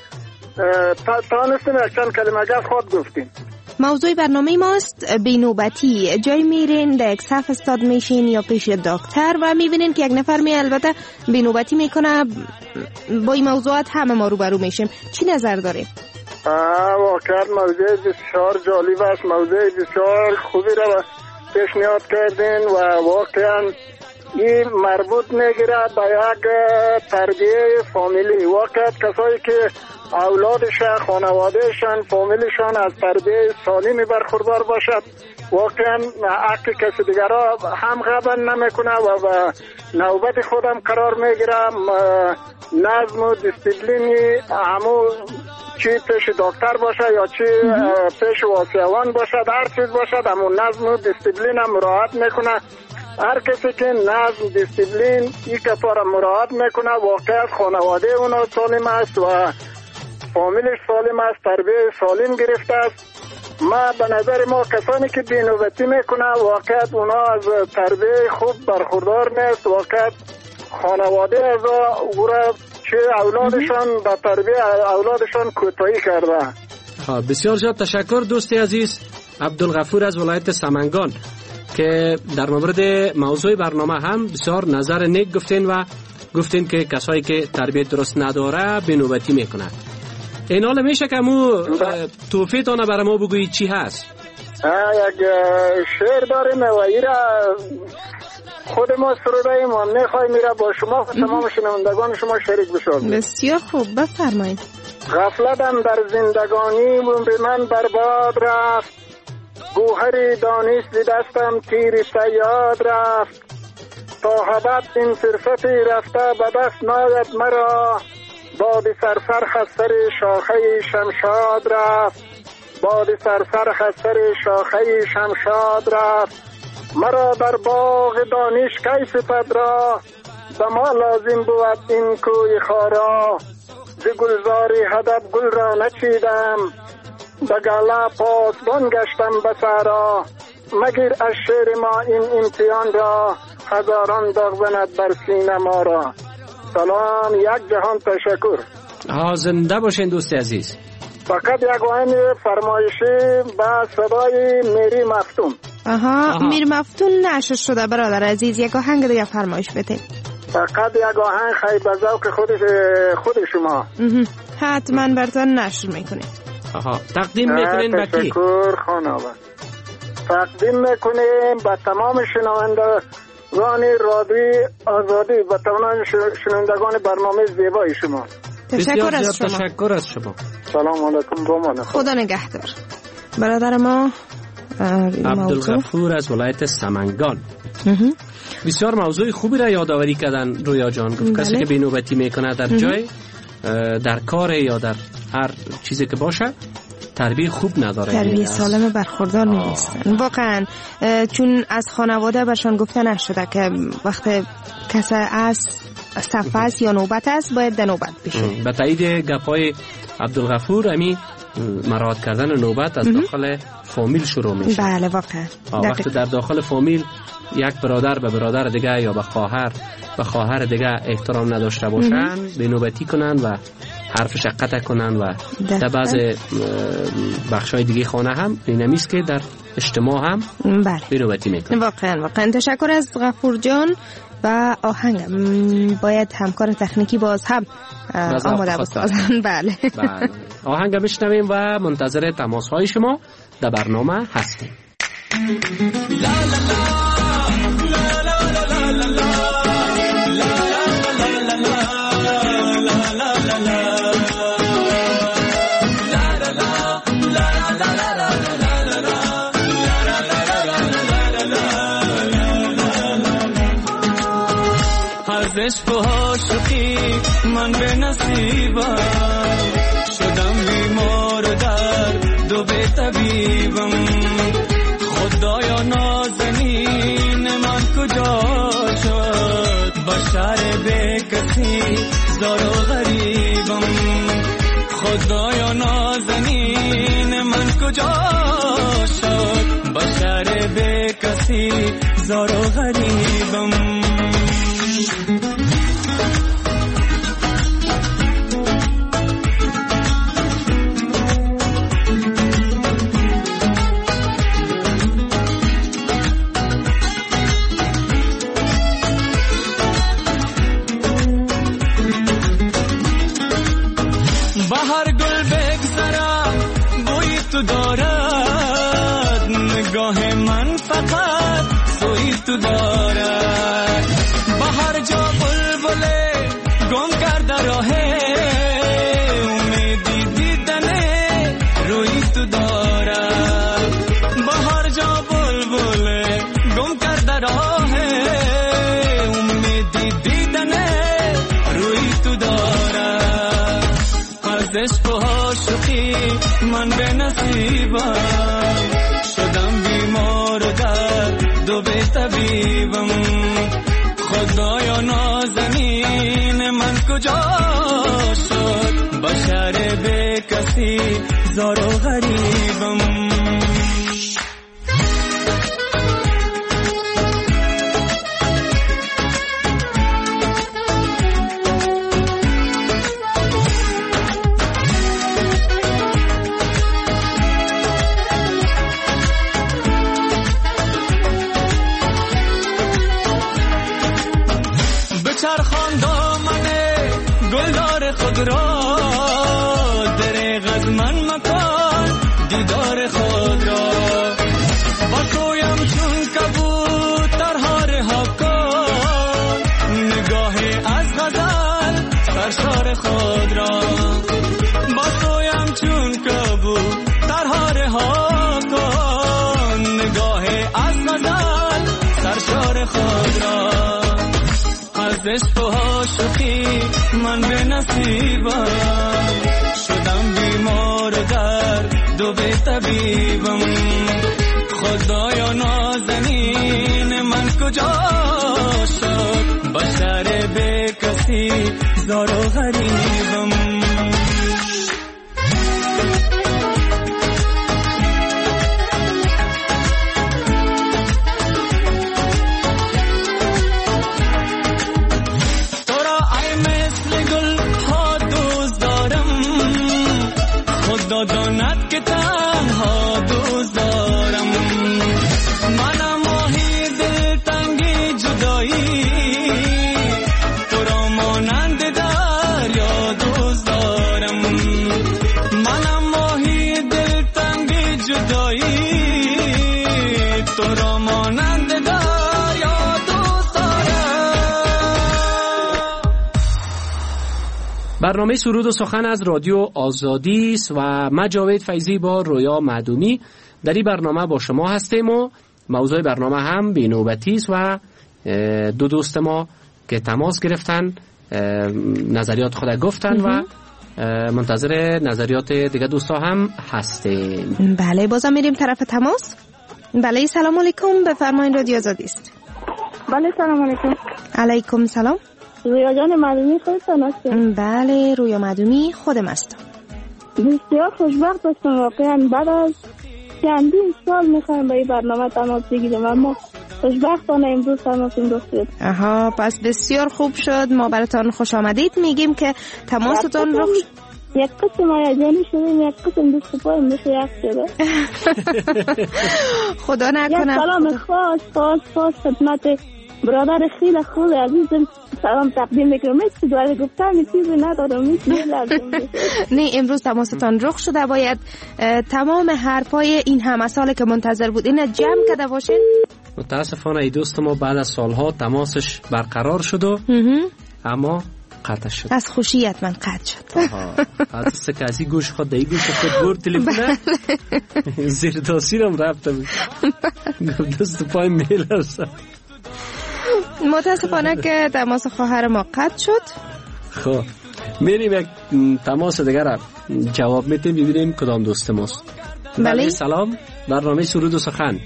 تانستیم یک چند کلمه گفت خود گفتیم. موضوع برنامه ماست بینوبتی. جای میرین در یک صف استاد میشین یا پیش دکتر و میبینین که یک نفر می البته بینوبتی میکنه. با این موضوعات همه ما روبرو میشیم. چی نظر داریم؟ واقعا موضوع بسیار جالب است، موضوع بسیار خوبی را پیشنهاد کردین و واقعا این مربوط میگیره به یک تربیه فامیلی. واقعا کسایی که اولادشان، خانوادهشان، فامیلشان از تربیه سالمی برخوردار باشد واقعا حق کسی دیگر را هم غبن نمیکنه و به نوبت خودم قرار میگیره. نظم و دیسپلینی همو چی پیش دکتر باشه یا چی پیش واسیوان باشد، هر چیز باشد همو نظم و دیسپلین هم مراعات میکنه. هر کسی که نظم دیسپلین این کتار مراعات میکنه واقعا خانواده اونا سالم است و فامیلش سالم است، تربیه سالم گرفته است. ما به نظر ما کسانی که بینوبتی میکنه واقعا اونا از تربیه خوب برخوردار نیست. واقعا خانواده از او را چه اولادشان به تربیه اولادشان کوتاهی کرده. بسیار زیاد تشکر دوستی عزیز عبدالغفور از ولایت سمنگان که در مورد موضوع برنامه هم بسیار نظر نیک گفتین و گفتین که کسایی که تربیت درست نداره بینوبتی میکنه. این حال میشه که مو توفیه تانه برای ما بگویی چی هست؟ یک شعر داریم و ایره خود ما سرودهیم و میخوایم میره با شما و تمام شنوندگان شما شریک بشویم. بسیار خوب، بفرمایید. غفلتم در زندگانی عمر من برباد رفت، گوهری دانش ز دستم تیر صیاد رفت، تا ابد این فرصتی رفته به دست ناید مرا، باد سرسر خسر شاخه شمشاد رفت، باد سرسر خسر شاخه شمشاد رفت، مرا در باغ دانش کی سپد را، به ما لازم بود این کوی خارا، ز گلزاری هدف گل را نچیدم، به گله پاسبان گشتم به صحرا، مگیر از شعر ما این امتحان را، هزاران داغ زند بر سینه ما را. سلام، یک جهان تشکر. ها زنده باشین دوست عزیز. فقط یک آهنگ فرمایشی با صدای میری مفتون. آها, آها. میر مفتون نشر شده برادر عزیز، یک آهنگ دیگه فرمایش بده. فقط یک آهنگ خیلی به ذوق خود خود شما. حتما براتون نشر میکنیم. آها، تقدیم میکنین به کی؟ تشکر خانواده. تقدیم میکنیم به تمام شنوندگان رادیوی آزادی و تمام شنوندگان برنامه زیبای شما. تشکر از شما. تشکر از شما. سلام علیکم، با خدا نگهدار. برادر ما عبدالغفور از ولایت سمنگان. بسیار موضوع خوبی را یادآوری کردن رویا جان. گفت کسی که بینوبتی میکنه در جای در کار یا در هر چیزی که باشه تربیت خوب نداره، تربیت سالم برخوردار نیستن واقعا، چون از خانواده برشان گفته نشده که وقت کسی از صفحه است یا نوبت است باید در نوبت بشه. به تایید گپای عبدالغفور امی مراعات کردن نوبت از داخل فامیل شروع میشه. بله واقعا. وقتی در داخل فامیل یک برادر به برادر دیگه یا به خواهر به خواهر دیگه احترام نداشته باشن، بینوبتی کنن و حرفش قطع کنن و در بعض بخشای دیگه خانه هم اینمیست که در اجتماع هم بله بینوبتی میکنن. واقعا واقعا تشکر از غفور جان و آهنگ باید همکار تکنیکی باز هم آماده بسازن. بله بله آهنگ بشنویم و منتظر تماس های شما در برنامه هستیم. از عشق و عاشقی من به نصیبم شدم بیمار در دو به طبیبم، خدایا نازن کجا شد با شهر بی کسی زار و غریبم خدایا نازنین من کجا شد با شهر بی کسی زار و غریبم بهر گل بگذرم بوی تو دارد نگاه من فقط سوی تو دارد بهر جا بلبله گم کرده راه امیدی دیدنه روی تو دارد بهر جا بلبله گم کرده راه امیدی دیدنه روی تو دارد از عشق و عاشقی من به نصیبم شدم بیمار و درد و به طبیبم خدایا نازنین من کجا شد با شهر بی کسی زار و غریبم چرخان دامنه گلدار خود را دریغ از من مکان دیدار خود را با تویم چون کبوترها رها کن نگاه از غزل سرشار خود را با تویم چون کبوترها رها کن نگاه از غزل سرشار خود را از عشق و عاشقی من به نصیبم شدم بیمار و درد و به طبیبم خدایا نازنین من کجا شد با شهر بی کسی زار و غریبم داند که تنها دوست دارم منم ماهی دلتنگی جدایی تو را مانند دریا دوست دارم منم ماهی دلتنگی جدایی تو را مانند دریا دوست دارم. برنامه سرود و سخن از رادیو آزادی است و من جاوید فیضی با رویا معدومی در این برنامه با شما هستیم و موضوع برنامه هم بینوبتی است و دو دوست ما که تماس گرفتن نظریات خود گفتن و منتظر نظریات دیگه دوستا هم هستیم. بله بازم میریم طرف تماس. بله سلام علیکم، بفرمایید رادیو آزادی است. بله سلام علیکم. علیکم سلام. رویا جان معدومی خودتان هستیم؟ بله رویا معدومی خودم هستم. بسیار خوشبخت هستم واقعا بعد از چندین سال میخوایم به این برنامه تماس بگیریم اما خوشبختانه امروز تماس انداخت شد. آها پس بسیار خوب شد، ما براتون خوش آمدید میگیم که تماستون رو یک قسم آیجانی شدیم یک قسم دست پای میشه یک شده. خدا نکنه. یک سلام خاص خاص خاص خدمت برادر خیلی خوب عزیزم سلام تقدیم میکنم. چیزی دواره گفتم چیزی ندارم میشه لازم نه امروز تماستان رخ شده، باید تمام حرفای این همه ساله که منتظر بود اینا جمع کرده باشین. متاسفانه ای دوست ما بعد از سالها تماسش برقرار شد و اما قطع شد. از خوشیت من قطع شد. آها حتی که از این گوش خود دی گوش خود برد تلفن زیر تاثیرم رفته بود. دست پای میل است. متاسفانه که تماس خواهر ما قطع شد. خب میریم یک تماس دیگر را جواب میتیم ببینیم کدام دوست ماست. بله سلام، برنامه سرود و سخن.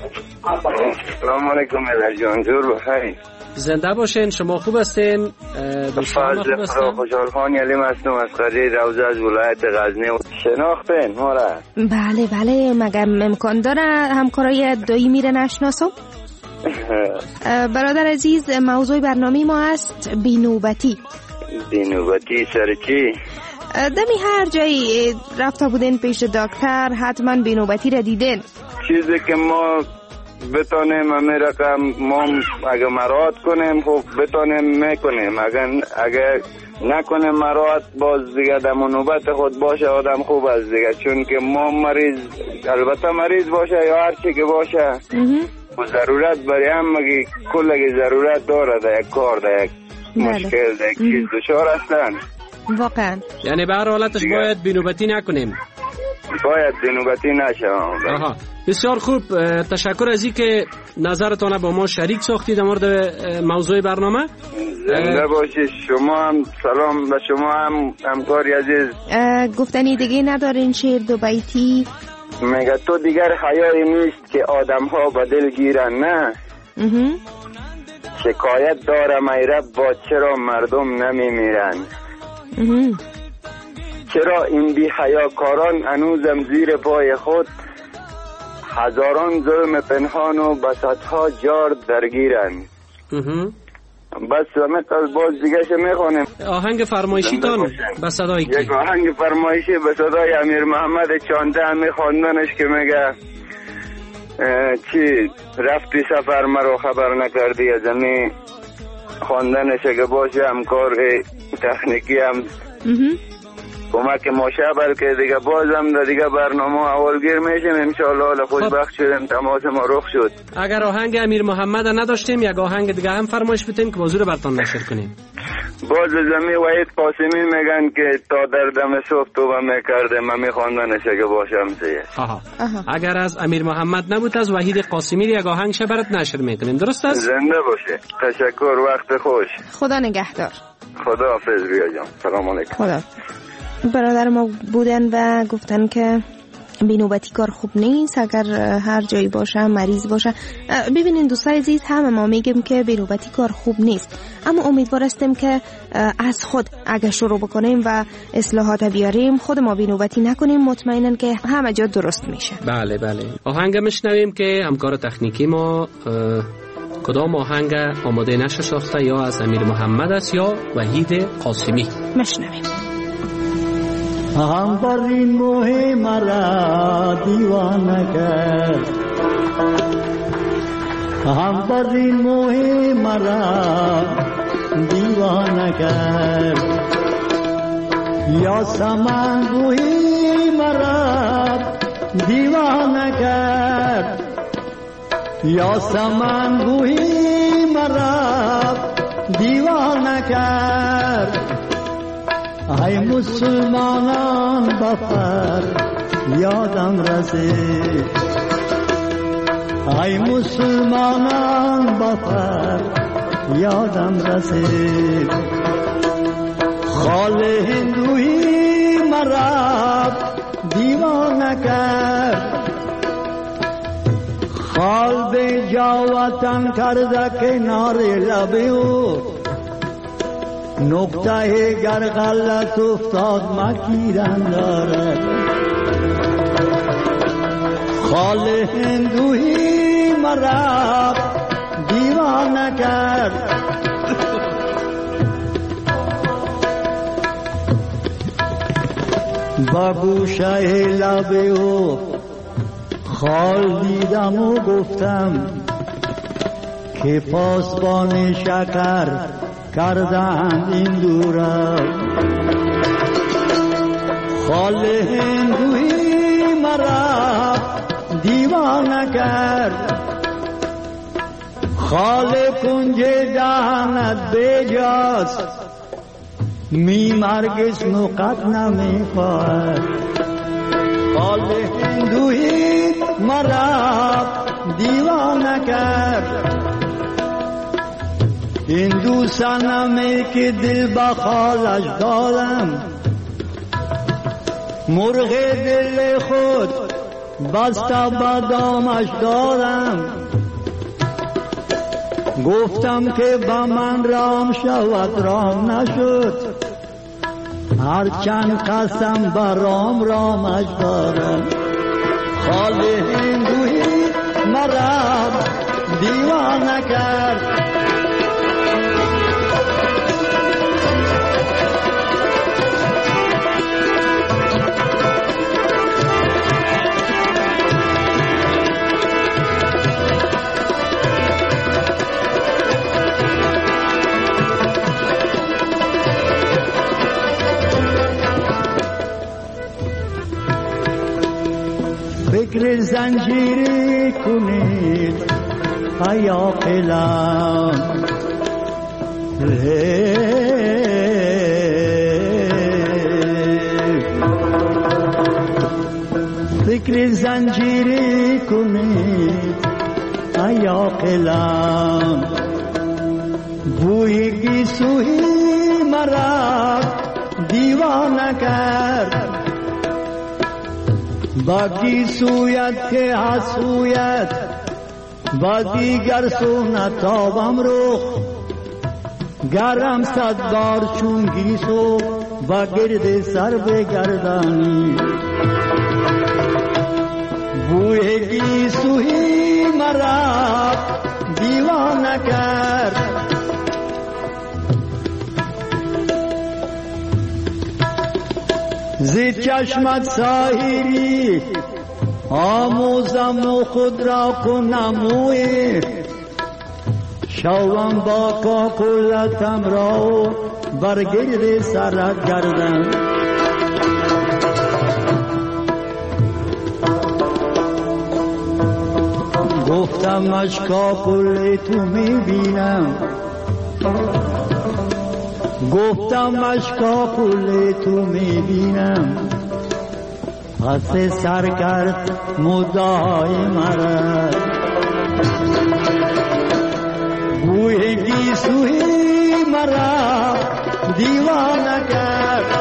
سلام علیکم جان، جور بخیر. زنده باشین. شما خوب هستین؟ فضل خدا خوشحال خان علیم هستم از قریه روزه از ولایت غزنی. شناختین ما را؟ بله بله. مگر امکان داره همکارای دایمی را نشناسم؟ برادر عزیز، موضوع برنامه ما است بینوبتی. بینوبتی سر چی؟ دمی هر جایی رفته بودین پیش دکتر حتما بینوبتی را دیدین. چیزی که ما بتانیم همه رقم ما اگه مراد کنیم خب بتانیم میکنیم، اگه اگه نکنیم مراد باز دیگه در نوبت خود باشه آدم خوب است دیگه، چون که ما مریض البته مریض باشه یا هر چی که باشه و ضرورت برای هم مگه کل اگه ضرورت داره در یک کار در یک مشکل در یک چیز دچار هستن واقعا. یعنی به هر حالتش باید بینوبتی نکنیم، باید بینوبتی نشه. آها بسیار خوب. تشکر از این که نظرتان با ما شریک ساختید در مورد موضوع برنامه. زنده باشید. شما هم سلام به شما هم همکاری عزیز. گفتنی دیگه ندارین شعر دو بیتی؟ میگه تو دیگر حیایی نیست که آدم ها به دل گیرن، نه شکایت دارم ای رب با چرا مردم نمی میرن، چرا این بی حیاکاران هنوزم زیر پای خود هزاران ظلم پنهان و بساطها جار درگیرن. بس همه قلب باز دیگه شه میخونیم. آهنگ فرمایشی تان به صدای کی؟ یک آهنگ فرمایشی به صدای امیر محمد چانده همی خواندنش که میگه چی رفتی سفر مرا خبر نکردی از همی خواندنش اگه باشه همکار تکنیکی هم کمک مشابه که دیگه بازم در دیگه برنامه اولگیر میشیم انشاءالله. حالا خوشبخت شدیم تماس ما رخ شد. اگر آهنگ امیر محمد نداشتیم یک آهنگ دیگه هم فرمایش بتین که موضوع براتون نشر کنیم. باز زمین وحید قاسمی میگن که تا در دم صبح توبه میکردم من میخواندنش اگه باشم زیه. آها. اگر از امیر محمد نبود از وحید قاسمی یک آهنگ شه برات نشر میکنیم، درست است؟ زنده باشه. تشکر، وقت خوش. خدا نگهدار. خدا حافظ بیا جان. سلام علیکم. خدا. برادر ما بودن و گفتن که بینوبتی کار خوب نیست اگر هر جایی باشه مریض باشه. ببینین دوستان عزیز، همه ما میگیم که بینوبتی کار خوب نیست، اما امیدوار هستیم که از خود اگر شروع بکنیم و اصلاحات بیاریم خود ما بینوبتی نکنیم، مطمئنن که همه جا درست میشه. بله بله. آهنگ میشنویم که همکار تکنیکی ما کدام آهنگ آماده نشه ساخته، یا از امیر محمد است یا وحید قاسمی. میشنویم. هم بر این موه مرا دیوانه کرد، هم بر این موه مرا دیوانه کرد، یا سمن گویی مرا دیوانه کرد، یا سمن گویی مرا دیوانه کرد. ای مسلمانان بفر یادم رسید، ای مسلمانان بفر یادم رسید. خال هندویی مرا دیوانه کرد، خال به جا وطن کرده کنار لبی و نقطه گر غلط افتاد مکیرن دارد. خال هندویی مرا دیوانه کرد، با گوشه لبه و خال دیدم و گفتم که پاسبان شکر کردن این دورا. خال هندویی مرا دیوانه کرد، خال کنج دهنت بجاست می مرگز نقط نمی خواهد. خال هندویی مرا دیوانه کرد، این دو سنمی که دل با خالش دارم، مرغ دل خود بسته با دامش دارم. گفتم که با من رام شود رام نشد، هرچند قسم برام رامش دارم. خال هندوی مرا دیوانه کرد، فکر زنجیری کنید ای عاقلان، فکر زنجیری کنید ای عاقلان، بوی گیسوی مرا دیوانه کرد. با گیسویت که حسویت با دیگر سو نتابم رخ، گرم صد بار چون گیسو با گرد سر بگردانی. بوی گیسوی مرا دیوانه کرد، زی چشمت ساحری آموزم و خود را کنموی، شوم با کاکلتم را برگرد سرت گردم. گفتم اشکا کل تو میبینم، گفتم اشکا کل تو میبینم، پس سر کرد مدعای مرا. بوی گیسوی مرا دیوانه کرد،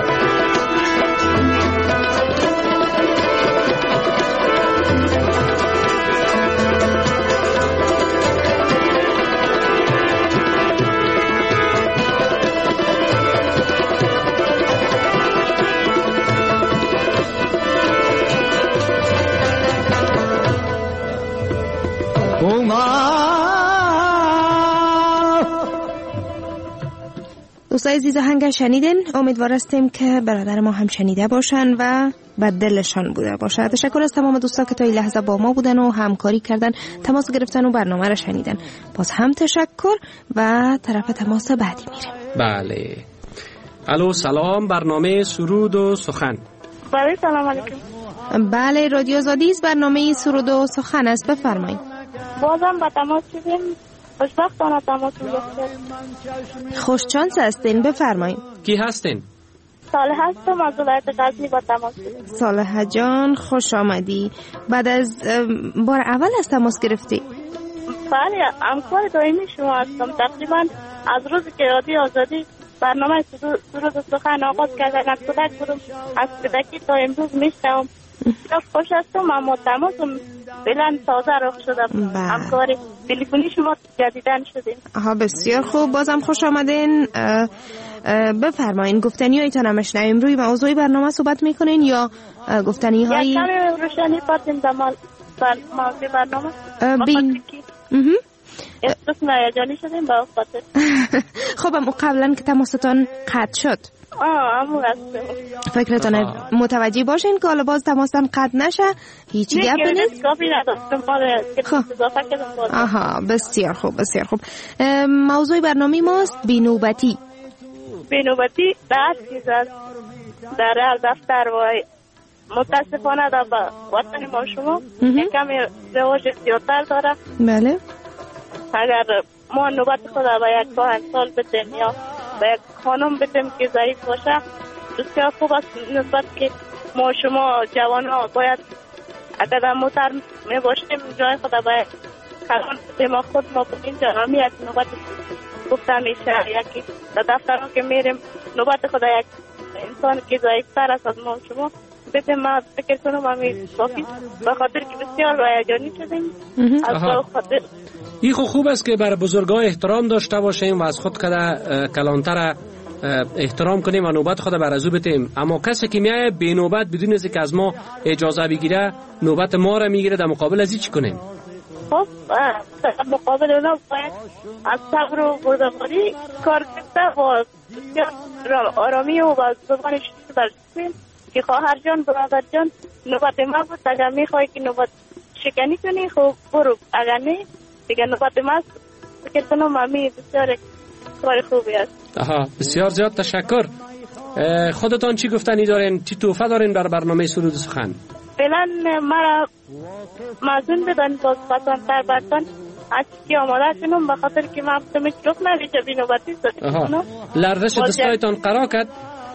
دوستای عزیز آهنگ شنیدین. امیدوار هستیم که برادر ما هم شنیده باشن و به دلشان بوده باشه. تشکر از تمام دوستا که تا این لحظه با ما بودن و همکاری کردن، تماس گرفتن و برنامه را شنیدن. باز هم تشکر و طرف تماس بعدی میریم. بله. الو سلام، برنامه سرود و سخن. بله سلام علیکم. بله رادیو آزادی، برنامه سرود و سخن است، بفرمایید. بازم با تماس شدیم، خوشبختانه تماس گرفتیم. خوشچانس هستین، بفرمایید. کی هستین؟ صالح هستم از ولایت غزنی، با تماس شدیم. صالح جان خوش آمدی. بعد از بار اول از تماس گرفتی؟ بله، همکار دائمی شما هستم. تقریبا از روزی که رادیو آزادی برنامه سرود و سخن آغاز کردن از کودک بودم، از کودکی تا امروز میشنوم. خوش هستم، اما تماسم فعلا تازه رخ شدم. همکار تلفنی شما جدیدن شدیم. آها بسیار خوب، بازم خوش آمدین. بفرمایین گفتنی هایتان هم اشنویم. روی موضوعی برنامه صحبت میکنین یا گفتنی هایی؟ یک کمی روشنی پاتیم در موضوع برنامه. بین اسم هیجانی شدیم با خاطر. خب اما قبلا که تماستان قطع شد، آه همون هست. فکرتان متوجه باشین که حالا باز تماسم قطع نشه، هیچی گپ نیست. آها بسیار خوب بسیار خوب. موضوع برنامه ماست بینوبتی. بینوبتی در چیز است، در دفتر و متاسفانه در وطن ما شما یک کمی رواج زیادتر داره. بله. اگر ما نوبت خود به یک کهنسال بدیم یا به یک خانم بدیم که ضعیف باشه، بسیار خوب است. نسبت که ما شما جوان ها باید اگر در موتر می باشیم جای خود به یک کلان بدیم و خود ما به اینجا همی یک نوبت گفته میشه. یکی در دفتر ها که میریم نوبت خود یک انسان که ضعیف تر است از ما شما بدیم. ما فکر کنم همی کافی، به خاطر که بسیار هیجانی شدیم از خاطر این خو خوب است که بر بزرگان احترام داشته باشیم و از خود کده کلانتر احترام کنیم و نوبت خود بر ازو بتیم. اما کسی که میایه بی نوبت بدون از که از ما اجازه بگیره نوبت ما را میگیره، در مقابل از این چی کنیم؟ خب مقابل اونا باید از صبر و بردباری کار کرده و آرامی و زبانش برسیم که خواهر جان برادر جان نوبت ما بود، اگر میخوایی که نوبت شکنی کنی خب برو، اگر نه دیگه نوبت ما است. فکر کنم امی بسیار کار خوبی است. آها، بسیار زیاد تشکر. خودتان چی گفتنی دارین؟ چی توفه دارین بر برنامه سرود سخن؟ فعلا مرا مزون بدن باز پسندتر برتن از چی آماده کنم، بخاطر که من بتمه چلوک نویشه بی نوبتی داریم. لرزش دستایتان قرار کد؟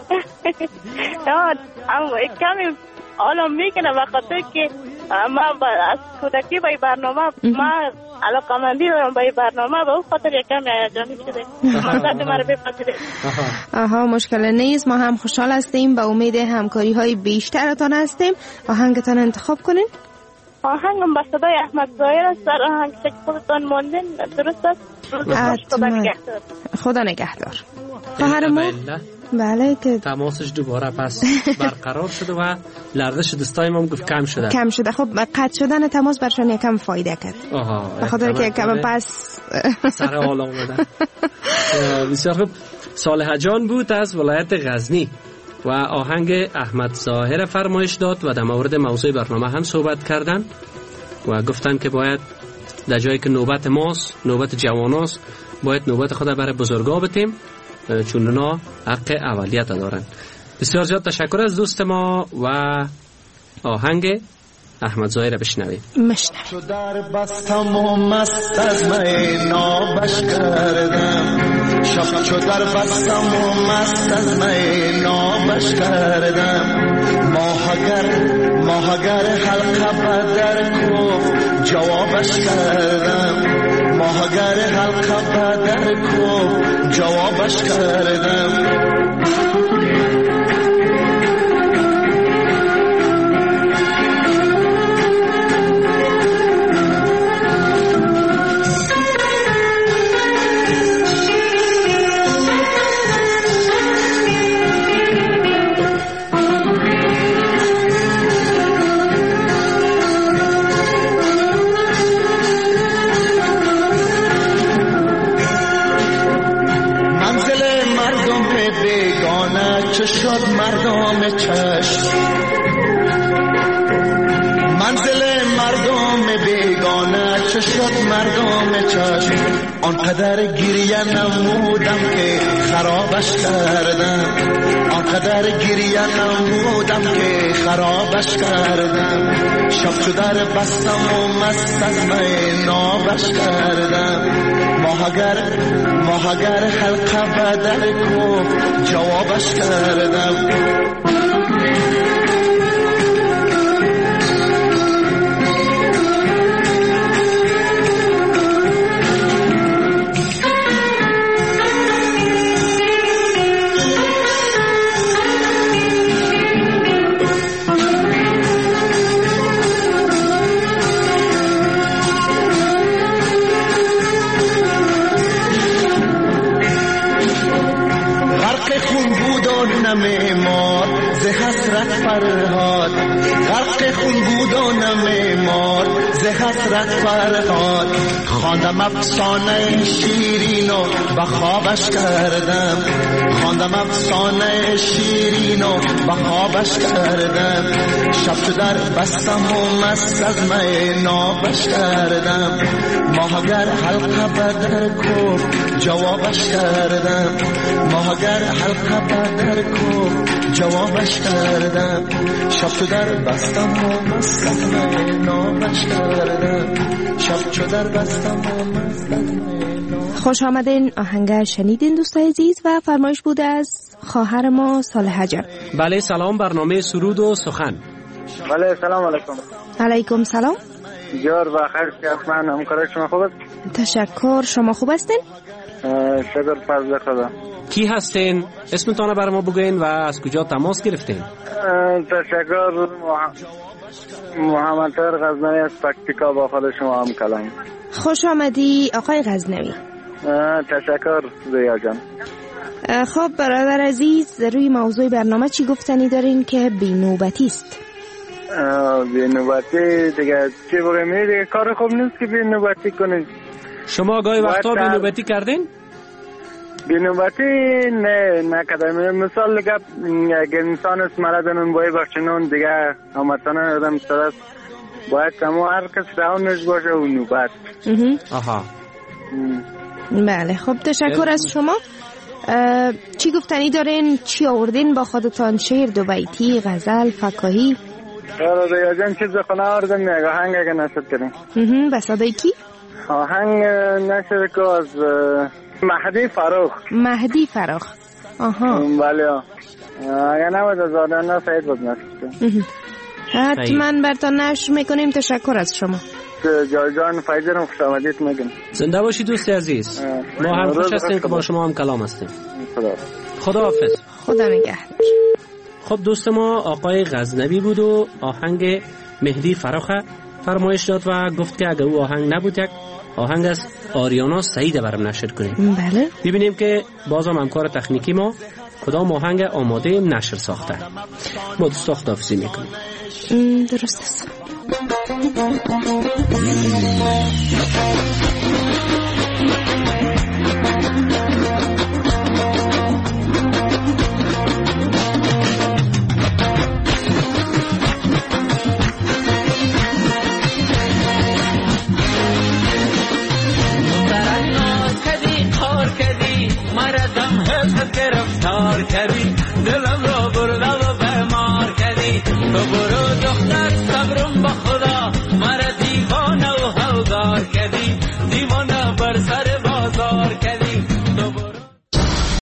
اما کمی حالا میکنه بخاطر که من از کودکی با برنامه من علاقه مندی دارم با برنامه، با اون خاطر یکم هیجانی شده. منظرت مرا بپذیرید. آها، مشکل نیست. ما هم خوشحال هستیم، به امید همکاری های بیشترتان هستیم. آهنگتان انتخاب کنین. آهنگم با صدای احمد ظاهر است. در آهنگ که خودتان ماندین درست است. خدا نگهدار. خدا نگهدار. خواهر ما بله که تماسش دوباره پس برقرار شده و لرزش دستای ما گفت کم شده کم شده. خب قطع شدن تماس برشان یکم فایده کرد. آها، به خاطر که یکم پس سر حال آمدن. بسیار خوب. صالح جان بود از ولایت غزنی و آهنگ احمد ظاهر فرمایش داد و در مورد موضوع برنامه هم صحبت کردن و گفتن که باید در جایی که نوبت ماست، نوبت جواناست، باید نوبت خود برای بزرگا بتیم چون اونا حق اولیت دارن. بسیار زیاد تشکر از دوست ما و آهنگ احمد ظاهر بشنویم. مشنویم. چو در بستم و مست از می نابش کردم، شب چو در بستم و مست از می نابش کردم، ماهگر ماهگر حلقه بدر کف جوابش کردم، ماهگر حلقه بدر کف جوابش کردم. چه شد مردم چشم، منزل مردم بیگانه چه شد مردم چشم، آنقدر گریه نمودم که خرابش کردم، آنقدر گریه نمودم که خرابش کردم، شب چو در بستم و مست از می نابش کردم، ماهگر ماهگر حلقه بدر کف جوابش کردم. نمیمار ز حسرت فرهاد، غرق خون بود و نمیمار ز حسرت فرهاد، خواندم افسانه شیرین و به خوابش کردم، خواندم افسانه شیرین و به خوابش کردم، شب چو در بستم و مست از می نابش کردم، ماهگر حلقه بدر کف جوابش کردم، ماهگر حلقه بدر کف جوابش کردم، شب چو در بستم و مست از می نابش کردم، شب چو در بستم و مست از می نابش. خوش آمدین. آهنگ شنیدین دوستای عزیز و فرمایش بوده از خواهر ما صالح جان. بله سلام، برنامه سرود و سخن. بله سلام علیکم. علیکم سلام. جور بخیر که من همکار شما خوب است؟ تشکر. شما خوب هستین؟ شکر فضل خدا. کی هستین؟ اسمتون برای ما بگین و از کجا تماس گرفتین؟ تشکر. محمد طاهر غزنوی از پکتیکا با خود شما هم کلام. خوش آمدی آقای غزنوی. تشکر زیا جان. خب برادر عزیز، روی موضوع برنامه چی گفتنی دارین که بینوبتی است؟ بینوبتی دیگه چی بگم، دیگه کار خوب نیست که بینوبتی کنید. شما گاهی وقتا بینوبتی کردین؟ بینوبتی نه نکردم. مثال دیگه اگه انسان است مردن باید بخشنون دیگه همتانه آدم سرست باید کمو هر کس راونش باشه و نوبت. آها بله خب تشکر از شما. چی گفتنی دارین؟ چی آوردین با خودتان؟ شعر، دو بیتی، غزل، فکاهی؟ آره دیگه جان چیز خونه آوردن یک آهنگ اگه نشد کنیم. به صدای کی؟ آهنگ نشد که از مهدی فراخ. مهدی فراخ. آها بله اگه نبود از آدم سعید بود نشد. حتما برتان نشر میکنیم. تشکر از شما. جای جان فایده خوش آمدید میگم. زنده باشی دوست عزیز. ما هم خوش هستیم که با شما هم کلام هستیم. خدا خداحافظ. خدا نگهدار. خب دوست ما آقای غزنوی بود و آهنگ مهدی فراخه فرمایش داد و گفت که اگه او آهنگ نبود یک آهنگ از آریانا سعید برام نشر کنیم. بله. ببینیم که بازم همکار تکنیکی ما کدام آهنگ آماده نشر ساخته. ما دوستا خداحافظی میکنیم. درست است. گرفتار کردی دلم را برده و بمار کردی تو